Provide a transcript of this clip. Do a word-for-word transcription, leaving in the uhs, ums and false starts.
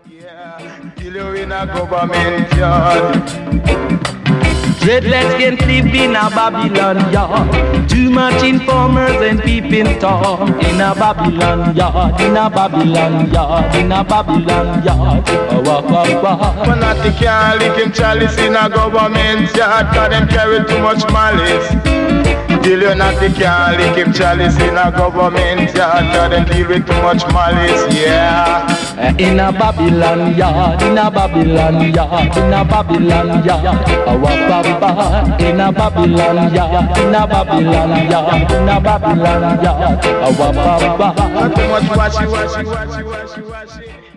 Yeah, kill you in a government yard. Dreadlocks can live in a Babylon yard. Too much informers and peeping Tom in a Babylon yard, in a Babylon yard, in a Babylon yard. Oh, oh, oh, oh. Fanatic can't lick him chalice in a government yard, cause them carry too much malice. Till you not the can't lick him chalice in a government yard, cause them deal with too much malice, yeah. In a Babylon yard, in a Babylon yard, in a Babylon yard. Oh, oh, oh, oh. In a Babylon yard, in a Babylon yard, in a Babylon yard. Oh, oh, oh, oh. Too much washy, washy, washy, washy, washy.